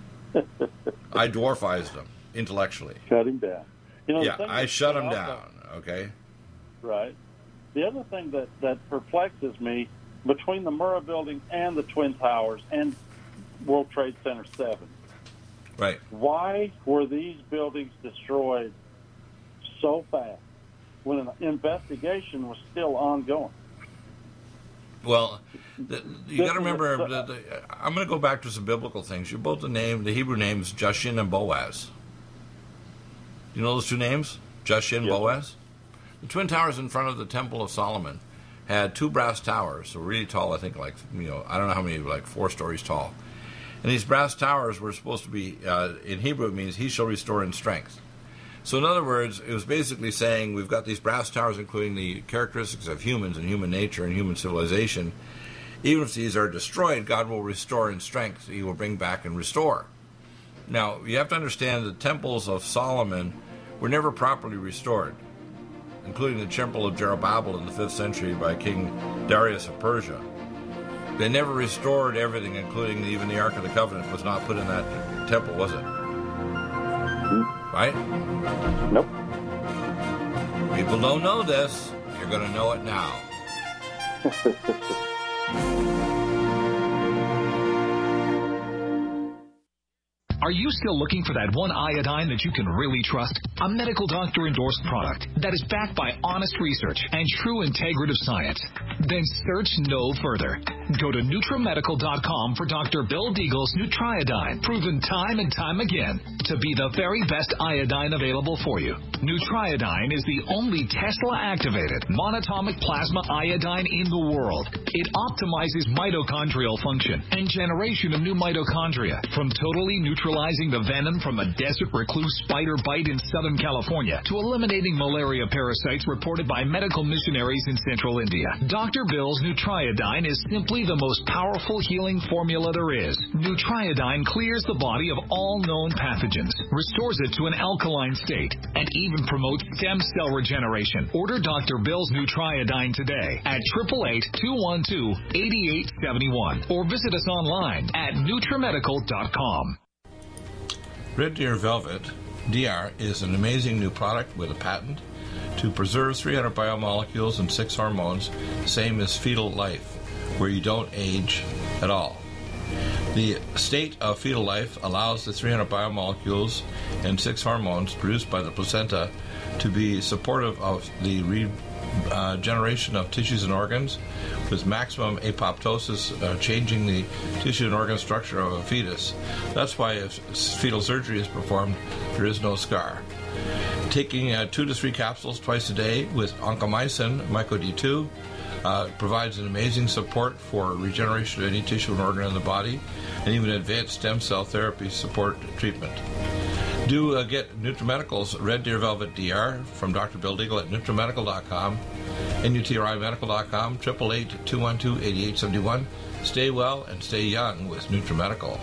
I dwarfized him intellectually. Shut him down. You know, the Yeah, thing I that- shut him also- down. Okay. Right. The other thing that, that perplexes me, between the Murrah Building and the Twin Towers and World Trade Center seven, Right. why were these buildings destroyed so fast when an investigation was still ongoing? Well, the, you got to remember. the- The, the, I'm going to go back to some biblical things. You both the name, the Hebrew names Jushin and Boaz. You know those two names, Jushin, Yes. Boaz. The twin towers in front of the Temple of Solomon had two brass towers, so really tall. I think like you know, I don't know how many, like four stories tall. And these brass towers were supposed to be, uh, in Hebrew, it means "He shall restore in strength." So in other words, it was basically saying we've got these brass towers, including the characteristics of humans and human nature and human civilization. Even if these are destroyed, God will restore in strength. He will bring back and restore. Now, you have to understand the temples of Solomon were never properly restored, including the temple of Jeroboam in the fifth century by King Darius of Persia. They never restored everything, including even the Ark of the Covenant was not put in that temple, was it? Right? Nope. People don't know this. You're going to know it now. Are you still looking for that one iodine that you can really trust? A medical doctor endorsed product that is backed by honest research and true integrative science? Then search no further. Go to NutriMedical dot com for Doctor Bill Deagle's Nutriodine, proven time and time again to be the very best iodine available for you. Nutriodine is the only Tesla-activated monatomic plasma iodine in the world. It optimizes mitochondrial function and generation of new mitochondria, from totally neutralizing the venom from a desert recluse spider bite in Southern California to eliminating malaria parasites reported by medical missionaries in central India. Doctor Bill's Nutriodine is simply the most powerful healing formula there is. Nutriodine clears the body of all known pathogens, restores it to an alkaline state, and even promotes stem cell regeneration. Order Doctor Bill's Nutriodine today at eight eight eight, two one two, eight eight seven one or visit us online at NutriMedical dot com. Red Deer Velvet D R is an amazing new product with a patent to preserve three hundred biomolecules and six hormones, same as fetal life, where you don't age at all. The state of fetal life allows the three hundred biomolecules and six hormones produced by the placenta to be supportive of the regeneration uh, of tissues and organs, with maximum apoptosis, uh, changing the tissue and organ structure of a fetus. That's why if fetal surgery is performed, there is no scar. Taking uh, two to three capsules twice a day with oncomycin, myco D two, uh, provides an amazing support for regeneration of any tissue and organ in the body, and even advanced stem cell therapy support treatment. Do uh, get NutriMedical's Red Deer Velvet D R from Doctor Bill Deagle at NutriMedical dot com, N U T R I Medical dot com, eight eight eight, two one two, eight eight seven one. Stay well and stay young with NutriMedical.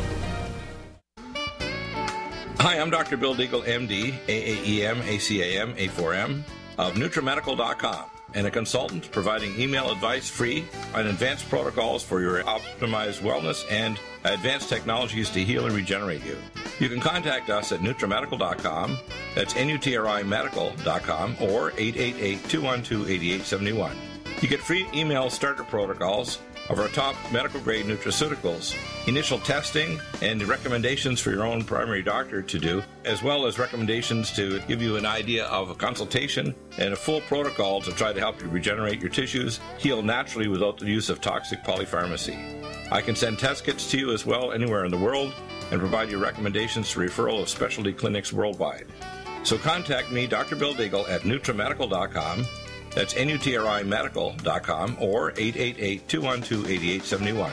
Hi, I'm Doctor Bill Deagle, M D, A A E M, A C A M, A four M, of NutriMedical dot com, and a consultant providing email advice free on advanced protocols for your optimized wellness and advanced technologies to heal and regenerate you. You can contact us at NutriMedical dot com, that's N U T R I Medical dot com, or eight eight eight, two one two, eight eight seven one. You get free email starter protocols of our top medical-grade nutraceuticals, initial testing, and recommendations for your own primary doctor to do, as well as recommendations to give you an idea of a consultation and a full protocol to try to help you regenerate your tissues, heal naturally without the use of toxic polypharmacy. I can send test kits to you as well anywhere in the world and provide you recommendations to referral of specialty clinics worldwide. So contact me, Doctor Bill Deagle, at NutriMedical dot com. That's N U T R I Medical dot com or eight eight eight, two one two, eight eight seven one.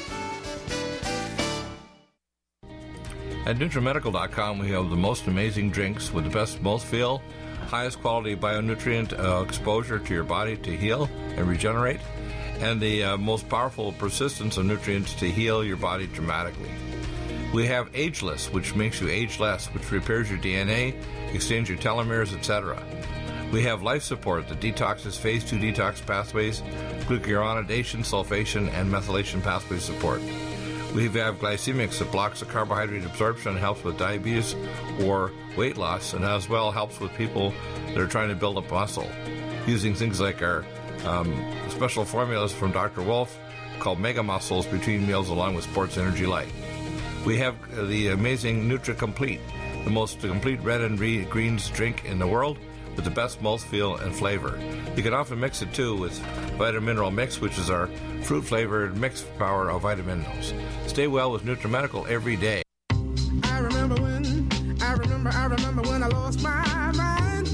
At NutriMedical dot com, we have the most amazing drinks with the best mouthfeel, highest quality bionutrient uh, exposure to your body to heal and regenerate, and the uh, most powerful persistence of nutrients to heal your body dramatically. We have Ageless, which makes you age less, which repairs your D N A, extends your telomeres, et cetera. We have Life Support that detoxes phase two detox pathways, glucuronidation, sulfation, and methylation pathway support. We have Glycemics that blocks the carbohydrate absorption and helps with diabetes or weight loss, and as well helps with people that are trying to build up muscle, using things like our um, special formulas from Doctor Wolf called Mega Muscles between meals along with Sports Energy Light. We have the amazing Nutri-Complete, the most complete red and greens drink in the world, with the best mouthfeel and flavor. You can often mix it too with Vitamin Mineral Mix, which is our fruit-flavored mixed power of vitamin minerals. Stay well with NutriMedical every day. I remember when, I remember, I remember when I lost my mind.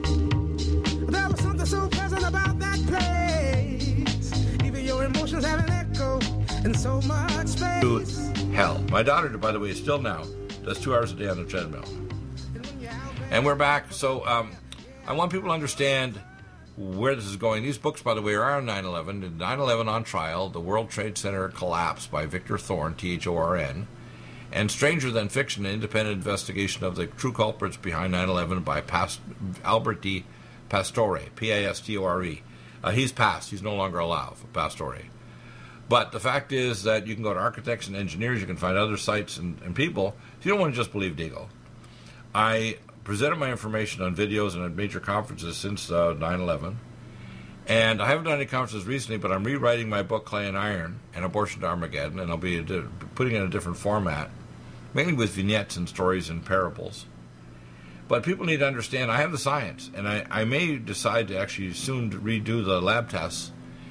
There was something so pleasant about that place. Even your emotions have an echo in so much space. To hell. My daughter, by the way, still now does two hours a day on the treadmill. And we're back. So, um, I want people to understand where this is going. These books, by the way, are on nine eleven. nine eleven on Trial, The World Trade Center Collapse by Victor Thorn, T H O R N, and Stranger Than Fiction, an independent investigation of the true culprits behind nine eleven by Past- Albert D. Pastore, P A S T O R E. Uh, he's passed. He's no longer alive, Pastore. But the fact is that you can go to architects and engineers. You can find other sites and, and people. So you don't want to just believe Deagle. I presented my information on videos and at major conferences since uh, nine eleven. And I haven't done any conferences recently, but I'm rewriting my book, Clay and Iron, and Abortion to Armageddon, and I'll be putting it in a different format, mainly with vignettes and stories and parables. But people need to understand I have the science, and I, I may decide to actually soon redo the lab tests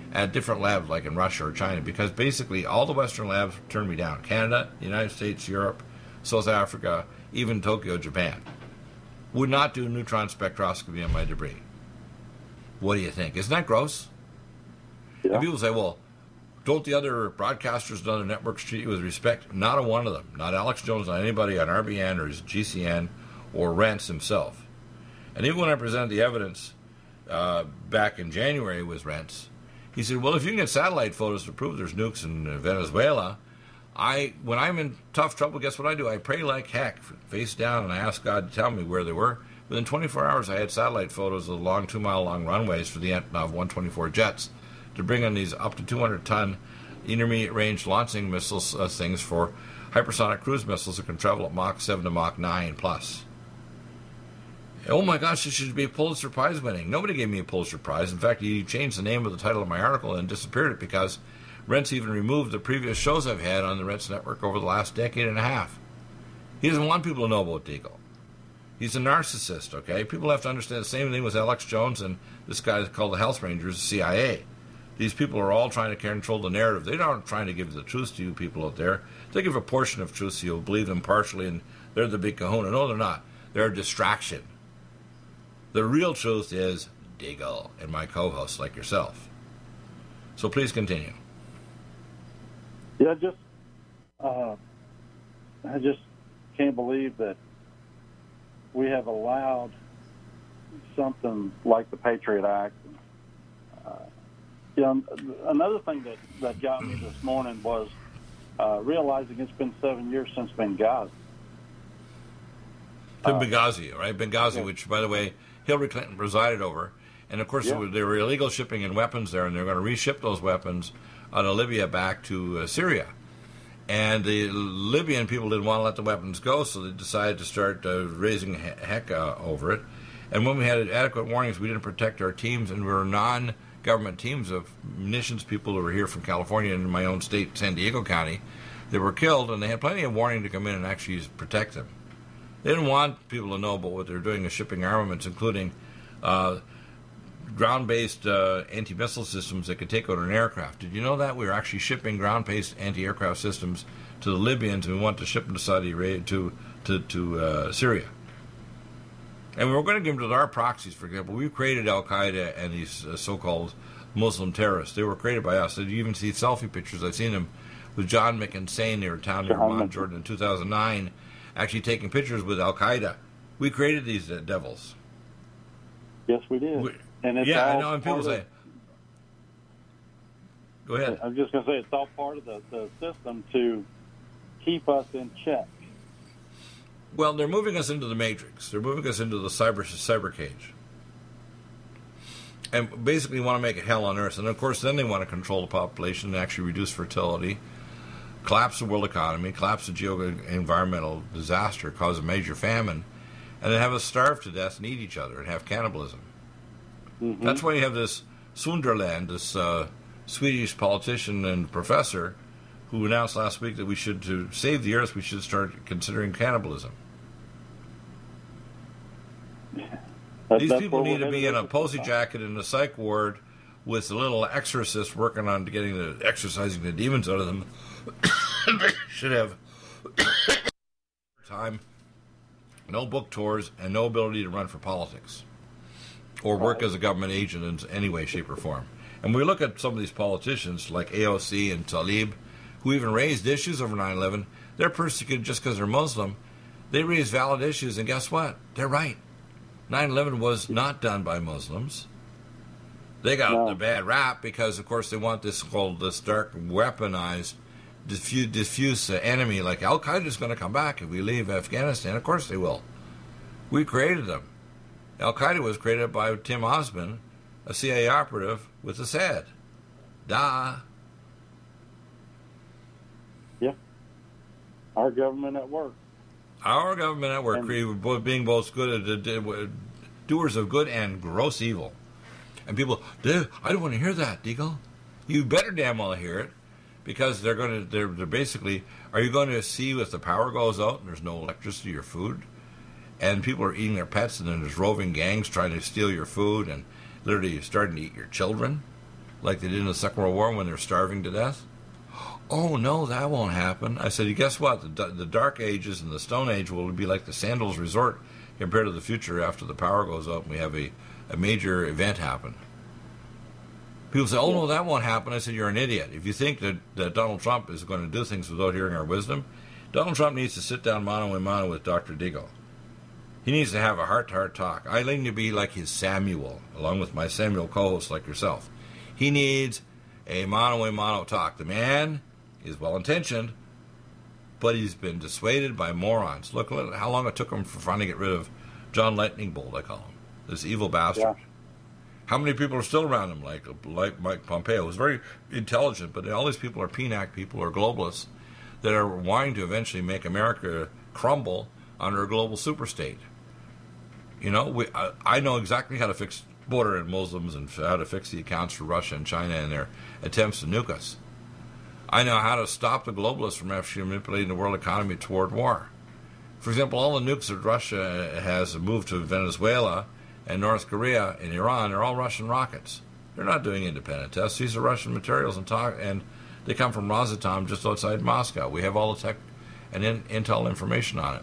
at different labs like in Russia or China, because basically all the Western labs turned me down. Canada, the United States, Europe, South Africa, even Tokyo, Japan, would not do neutron spectroscopy on my debris. What do you think? Isn't that gross? Yeah. And people say, well, don't the other broadcasters and other networks treat you with respect? Not a one of them. Not Alex Jones, not anybody on R B N or G C N or Rents himself. And even when I presented the evidence uh, back in January with Rents, he said, well, if you can get satellite photos to prove there's nukes in Venezuela, I, when I'm in tough trouble, guess what I do? I pray like heck, face down, and I ask God to tell me where they were. Within twenty-four hours, I had satellite photos of the long two-mile-long runways for the Antonov one twenty-four jets to bring in these up to two hundred ton intermediate-range launching missiles uh, things for hypersonic cruise missiles that can travel at Mach seven to Mach nine plus. Oh my gosh, this should be a Pulitzer Prize winning. Nobody gave me a Pulitzer Prize. In fact, he changed the name of the title of my article and disappeared it because Rents even removed the previous shows I've had on the Rents Network over the last decade and a half. He doesn't want people to know about Deagle. He's a narcissist, okay? People have to understand the same thing with Alex Jones and this guy called the Health Rangers, the C I A. These people are all trying to control the narrative. They aren't trying to give the truth to you people out there. They give a portion of truth so you'll believe them partially and they're the big kahuna. No, they're not. They're a distraction. The real truth is Deagle and my co-hosts like yourself. So please continue. Yeah, just uh, I just can't believe that we have allowed something like the Patriot Act. Uh, you know, another thing that, that got me this morning was uh, realizing it's been seven years since Benghazi. To uh, Benghazi, right? Benghazi, yeah. Which, by the way, Hillary Clinton presided over. And, of course, yeah. there were illegal shipping in weapons there, and they're going to reship those weapons out of Libya back to uh, Syria. And the Libyan people didn't want to let the weapons go, so they decided to start uh, raising heck uh, over it. And when we had adequate warnings, we didn't protect our teams, and we were non-government teams of munitions people who were here from California and in my own state, San Diego County. They were killed, and they had plenty of warning to come in and actually protect them. They didn't want people to know about what they were doing with shipping armaments, including uh, ground-based uh, anti-missile systems that could take out an aircraft. Did you know that? We were actually shipping ground-based anti-aircraft systems to the Libyans, and we wanted to ship them to Saudi Arabia, to, to, to uh, Syria. And we were going to give them to our proxies, for example. We created Al-Qaeda and these uh, so-called Muslim terrorists. They were created by us. You even see selfie pictures. I've seen them with John McInsane near a town near Mount Jordan in two thousand nine, actually taking pictures with Al-Qaeda. We created these uh, devils. Yes, we did. We, and it's yeah, all I know, and people say... Go ahead. I'm just going to say it's all part of the, the system to keep us in check. Well, they're moving us into the matrix. They're moving us into the cyber cyber cage. And basically want to make it hell on earth. And, of course, then they want to control the population and actually reduce fertility, collapse the world economy, collapse the geo-environmental disaster, cause a major famine, and then have us starve to death and eat each other and have cannibalism. Mm-hmm. That's why you have this Sunderland, this uh, Swedish politician and professor, who announced last week that we should, to save the earth, we should start considering cannibalism. That, These people need to be in a posy jacket in a psych ward with a little exorcist working on getting the exorcising the demons out of them. They should have time, no book tours, and no ability to run for politics or work as a government agent in any way, shape, or form. And we look at some of these politicians like A O C and Tlaib, who even raised issues over nine eleven. They're persecuted just because they're Muslim. They raise valid issues, and guess what? They're right. nine eleven was not done by Muslims. They got no. the bad rap because, of course, they want this called this dark, weaponized, diffuse, diffuse uh, enemy like Al-Qaeda is going to come back if we leave Afghanistan. Of course they will. We created them. Al-Qaeda was created by Tim Osman, a C I A operative with Assad. Da. Yeah. Our government at work. Our government at work, and, being both good, uh, doers of good and gross evil. And people, I don't want to hear that, Deagle. You better damn well hear it, because they're going to, they're, they're basically, are you going to see if the power goes out and there's no electricity or food, and people are eating their pets, and then there's roving gangs trying to steal your food and literally starting to eat your children? like they did in the Second World War when they're starving to death? Oh, no, that won't happen. I said, guess what? The, the Dark Ages and the Stone Age will be like the Sandals Resort compared to the future after the power goes up and we have a, a major event happen. People say, oh, no, that won't happen. I said, you're an idiot. If you think that, that Donald Trump is going to do things without hearing our wisdom, Donald Trump needs to sit down mano a mano with Doctor Deagle. He needs to have a heart-to-heart talk. I need to be like his Samuel, along with my Samuel co-host like yourself. He needs a mano a mano talk. The man is well-intentioned, but he's been dissuaded by morons. Look at how long it took him for finally to get rid of John Lightning Bolt, I call him, this evil bastard. Yeah. How many people are still around him, like like Mike Pompeo? He's very intelligent, but all these people are P N A C people or globalists that are wanting to eventually make America crumble under a global superstate. You know, we, I, I know exactly how to fix border and Muslims and how to fix the accounts for Russia and China and their attempts to nuke us. I know how to stop the globalists from actually manipulating the world economy toward war. For example, all the nukes that Russia has moved to Venezuela and North Korea and Iran are all Russian rockets. They're not doing independent tests. These are Russian materials and, talk, and they come from Rosatom just outside Moscow. We have all the tech and in, intel information on it.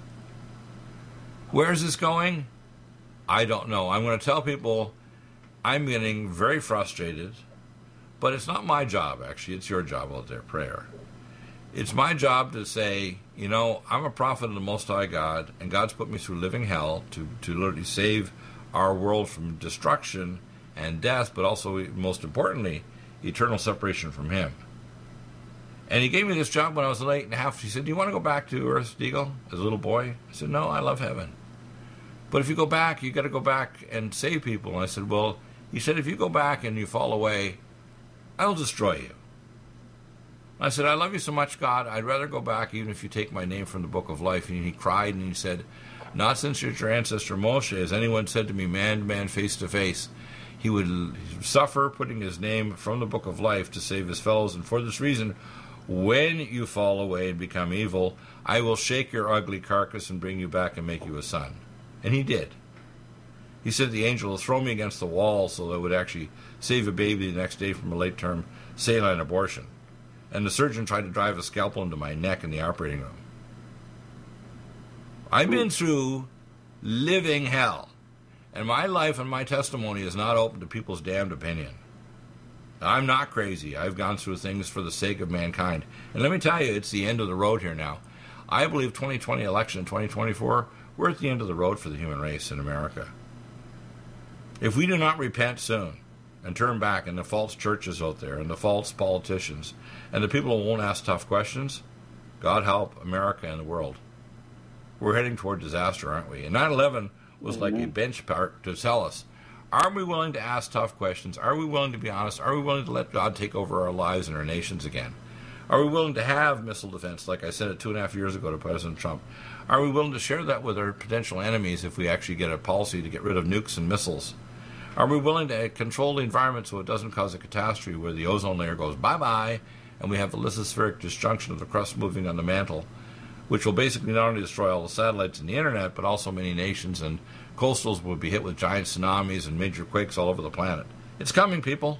Where is this going? I don't know. I'm going to tell people I'm getting very frustrated, but it's not my job, actually. It's your job out there, prayer. It's my job to say, you know, I'm a prophet of the Most High God, and God's put me through living hell to, to literally save our world from destruction and death, but also, most importantly, eternal separation from Him. And He gave me this job when I was eight and a half. He said, do you want to go back to Earth, Deagle, as a little boy? I said, no, I love heaven. But if you go back, you got to go back and save people. And I said, well, He said, if you go back and you fall away, I will destroy you. I said, I love you so much, God, I'd rather go back even if you take my name from the book of life. And He cried and He said, not since your ancestor Moshe has anyone said to me, man to man, face to face. He would suffer putting his name from the book of life to save his fellows. And for this reason, when you fall away and become evil, I will shake your ugly carcass and bring you back and make you a son. And He did. He said the angel will throw me against the wall so that it would actually save a baby the next day from a late-term saline abortion. And the surgeon tried to drive a scalpel into my neck in the operating room. I've been through living hell, and my life and my testimony is not open to people's damned opinion. I'm not crazy. I've gone through things for the sake of mankind. And let me tell you, it's the end of the road here now. I believe twenty twenty election, twenty twenty-four, we're at the end of the road for the human race in America. If we do not repent soon and turn back, and the false churches out there and the false politicians and the people who won't ask tough questions, God help America and the world. We're heading toward disaster, aren't we? And nine eleven was like a benchmark to tell us, are we willing to ask tough questions? Are we willing to be honest? Are we willing to let God take over our lives and our nations again? Are we willing to have missile defense, like I said it two and a half years ago to President Trump? Are we willing to share that with our potential enemies if we actually get a policy to get rid of nukes and missiles? Are we willing to control the environment so it doesn't cause a catastrophe where the ozone layer goes bye-bye and we have the lithospheric disjunction of the crust moving on the mantle, which will basically not only destroy all the satellites and the internet, but also many nations, and coastals will be hit with giant tsunamis and major quakes all over the planet. It's coming, people.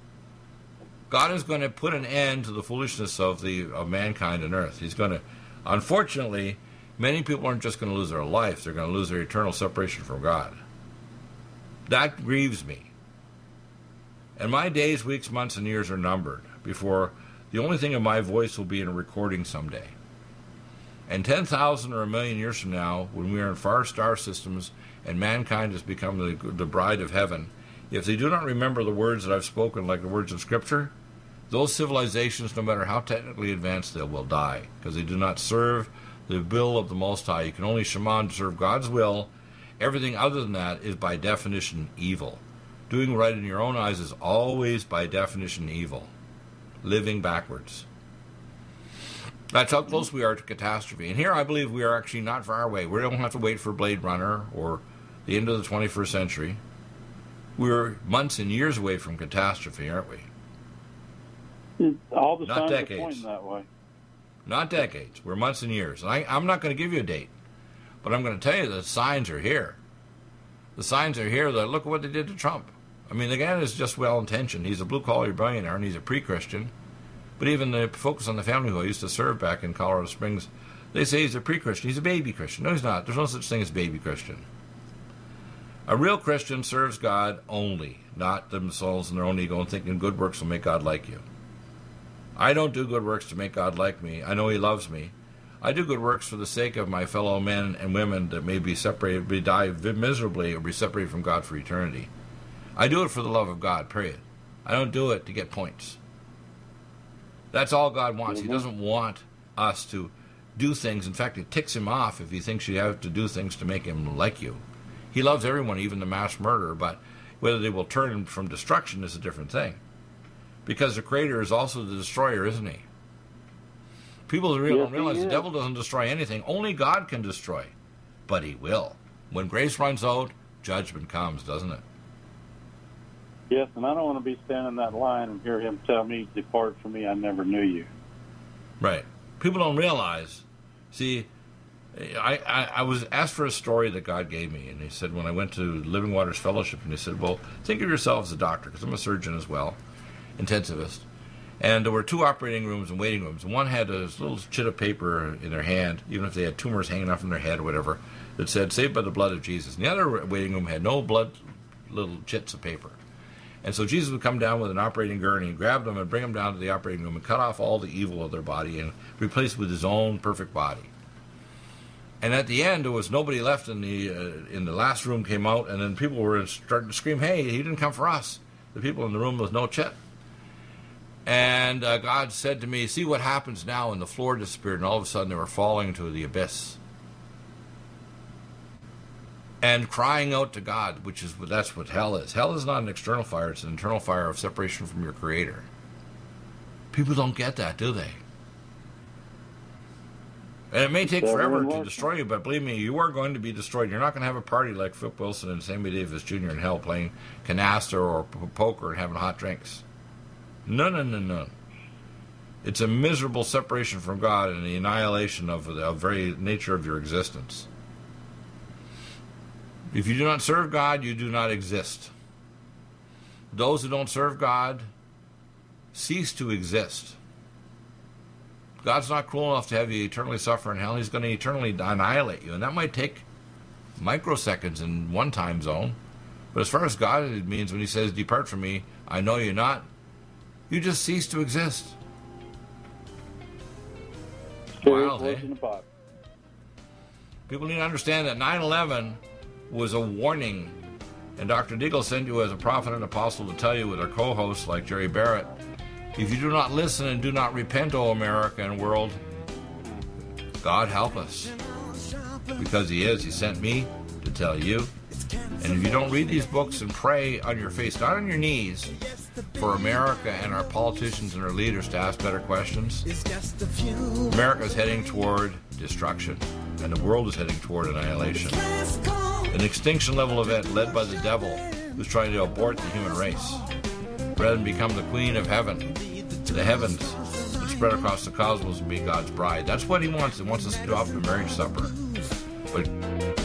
God is going to put an end to the foolishness of the of mankind and earth. He's going to, unfortunately, many people aren't just going to lose their life, they're going to lose their eternal separation from God. That grieves me. And my days, weeks, months, and years are numbered before the only thing of my voice will be in a recording someday. And ten thousand or a million years from now, when we are in far star systems and mankind has become the, the bride of heaven, if they do not remember the words that I've spoken, like the words of Scripture, those civilizations, no matter how technically advanced, they will die, because they do not serve the will of the Most High. You can only shaman to serve God's will. Everything other than that is by definition evil. Doing right in your own eyes is always by definition evil. Living backwards. That's how close we are to catastrophe. And here I believe we are actually not far away. We don't have to wait for Blade Runner or the end of the twenty-first century. We're months and years away from catastrophe, aren't we? All the Not signs decades. are pointing that way. Not decades. We're months and years. And I, I'm not going to give you a date, but I'm going to tell you the signs are here. The signs are here that look at what they did to Trump. I mean, the guy is just well-intentioned. He's a blue-collar billionaire, and he's a pre-Christian. But even the Focus on the Family, who I used to serve back in Colorado Springs, they say he's a pre-Christian. He's a baby Christian. No, he's not. There's no such thing as baby Christian. A real Christian serves God only, not themselves and their own ego and thinking good works will make God like you. I don't do good works to make God like me. I know he loves me. I do good works for the sake of my fellow men and women that may be separated, may die miserably, or be separated from God for eternity. I do it for the love of God, period. I don't do it to get points. That's all God wants. He doesn't want us to do things. In fact, it ticks him off if he thinks you have to do things to make him like you. He loves everyone, even the mass murderer, but whether they will turn him from destruction is a different thing. Because the Creator is also the destroyer, isn't he? People don't Yes, realize he the is. devil doesn't destroy anything. Only God can destroy. But he will. When grace runs out, judgment comes, doesn't it? Yes, and I don't want to be standing in that line and hear him tell me, "Depart from me, I never knew you." Right. People don't realize. See, I, I, I was asked for a story that God gave me, and he said, when I went to Living Waters Fellowship, and he said, well, think of yourself as a doctor, because I'm a surgeon as well, intensivist. And there were two operating rooms and waiting rooms. And one had a little chit of paper in their hand, even if they had tumors hanging off from their head or whatever, that said, saved by the blood of Jesus. And the other waiting room had no blood, little chits of paper. And so Jesus would come down with an operating gurney and grab them and bring them down to the operating room and cut off all the evil of their body and replace it with his own perfect body. And at the end, there was nobody left in the uh, in the last room came out, and then people were starting to scream, hey, he didn't come for us. The people in the room with no chit. And uh, God said to me, see what happens now, and the floor disappeared, and all of a sudden they were falling into the abyss. And crying out to God, which is that's what hell is. Hell is not an external fire, it's an internal fire of separation from your Creator. People don't get that, do they? And it may take forever to destroy you, but believe me, you are going to be destroyed. You're not going to have a party like Flip Wilson and Sammy Davis Junior in hell playing canasta or p- poker and having hot drinks. No, no, no, no. It's a miserable separation from God and the annihilation of the very nature of your existence. If you do not serve God, you do not exist. Those who don't serve God cease to exist. God's not cruel enough to have you eternally suffer in hell. He's going to eternally annihilate you. And that might take microseconds in one time zone. But as far as God, it means when he says, depart from me, I know you're not, you just cease to exist. Wild, eh? People need to understand that nine eleven was a warning. And Doctor Deagle sent you as a prophet and apostle to tell you with our co-hosts like Jerry Barrett, if you do not listen and do not repent, O America and world, God help us. Because he is. He sent me to tell you. And if you don't read these books and pray on your face, not on your knees, for America and our politicians and our leaders to ask better questions, America is heading toward destruction. And the world is heading toward annihilation. An extinction level event led by the devil who's trying to abort the human race. Rather than become the queen of heaven, the heavens, and spread across the cosmos and be God's bride. That's what he wants. He wants us to do off the marriage supper. But